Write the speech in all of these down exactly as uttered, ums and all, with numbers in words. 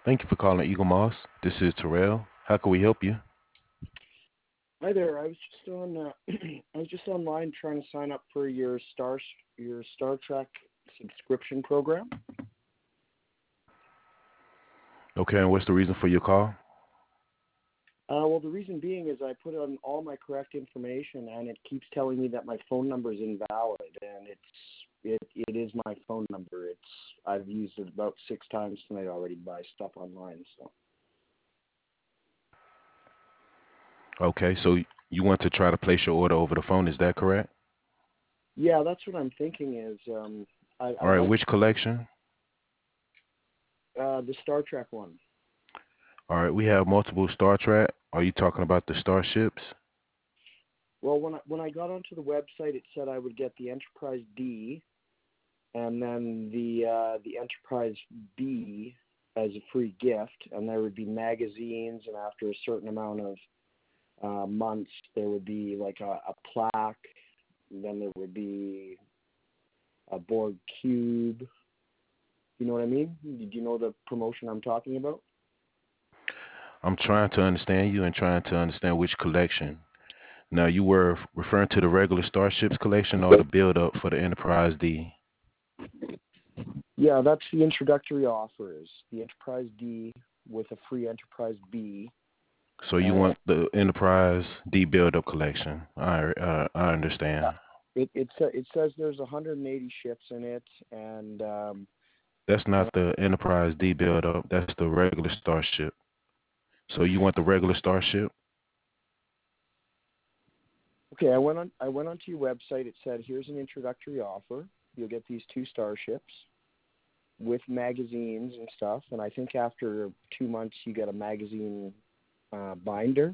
Thank you for calling Eagle Moss. This is Terrell. How can we help you? Hi there. I was just on. Uh, I was just online trying to sign up for your Star your Star Trek subscription program. Okay, and what's the reason for your call? Uh, well, the reason being is I put in all my correct information, and it keeps telling me that my phone number is invalid, and it's it it is my phone number. It's I've used it about six times tonight already to buy stuff online. So Okay, so you want to try to place your order over the phone, is that correct? yeah, that's what I'm thinking. Is um I, All I'd right, like which collection? uh, the Star Trek one. All right, we have multiple Star Trek. Are you talking about the starships? Well, when I, when I got onto the website, it said I would get the Enterprise D and then the uh, the Enterprise B as a free gift, and there would be magazines, and after a certain amount of uh, months, there would be like a, a plaque. Then there would be a Borg cube. You know what I mean? Do you know the promotion I'm talking about? I'm trying to understand you and trying to understand which collection. Now, you were referring to the regular starships collection or the build up for the Enterprise D? Yeah, that's the introductory offers. The Enterprise D with a free Enterprise B. So you Uh, want the Enterprise D build up collection. I uh, I understand. It it sa- it says there's one hundred eighty ships in it, and um, That's and not the Enterprise D build up. That's the regular starship. So you want the regular starship? okay, I went on I went onto your website. It said here's an introductory offer. You'll get these two starships with magazines and stuff, and I think after two months you get a magazine uh, binder,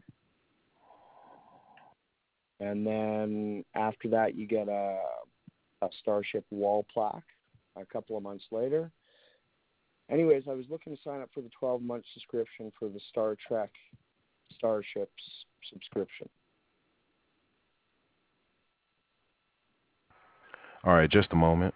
and then after that you get a a starship wall plaque. A couple of months later. Anyways, I was looking to sign up for the twelve month subscription for the Star Trek Starships subscription. All right, just a moment.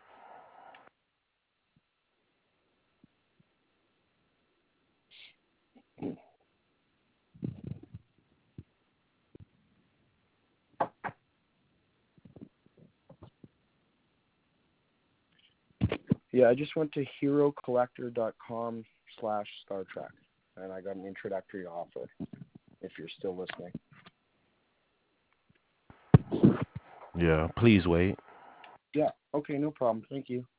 Yeah, I just went to hero collector dot com slash Star Trek, and I got an introductory offer, if you're still listening. Yeah, please wait. Yeah, okay, no problem. Thank you.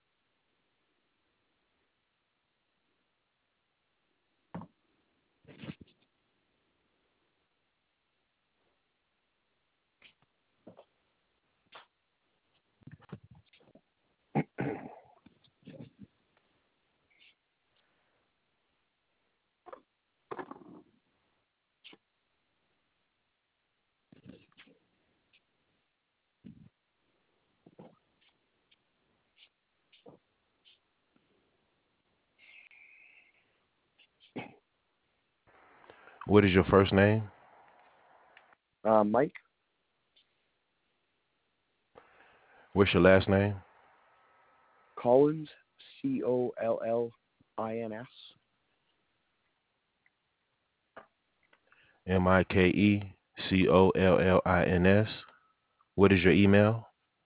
What is your first name? Uh, Mike, What's your last name? Collins, C O L L I N S. M I K E C O L L I N S. What is your email?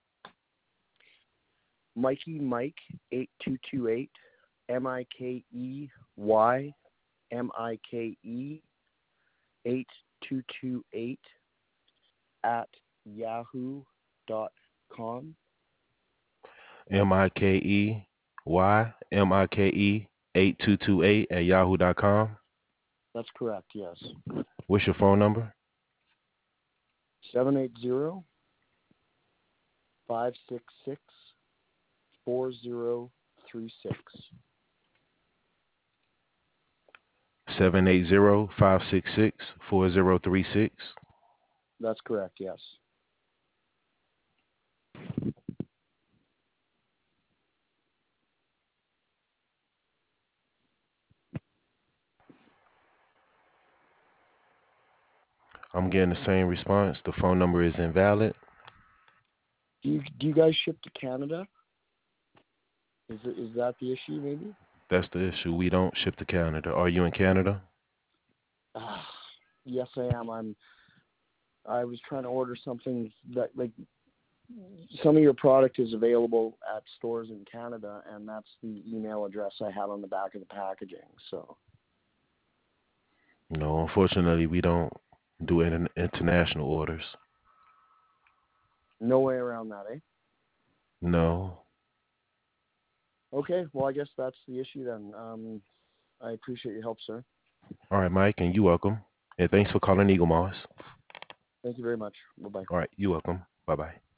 Mikey Mike eight two two eight, M I K E Y M I K E eight two two eight at yahoo dot com. M I K E Y M I K E eight two two eight at yahoo dot com. That's correct, yes. What's your phone number? seven eight zero, five six six, four zero three six. seven eight zero, five six six, four zero three six. That's correct, yes. I'm getting the same response. The phone number is invalid. Do you, do you guys ship to Canada? Is it, is that the issue, maybe? That's the issue. We don't ship to Canada. Are you in Canada? Ah, yes, I am. I'm. I was trying to order something that like some of your product is available at stores in Canada, and that's the email address I had on the back of the packaging. So No, unfortunately, we don't do inter- international orders. no way around that, eh? No. Okay, well, I guess that's the issue then. Um, I appreciate your help, sir. All right, Mike, and you welcome. And thanks for calling Eagle Moss. Thank you very much. Bye bye. All right, you welcome. Bye bye.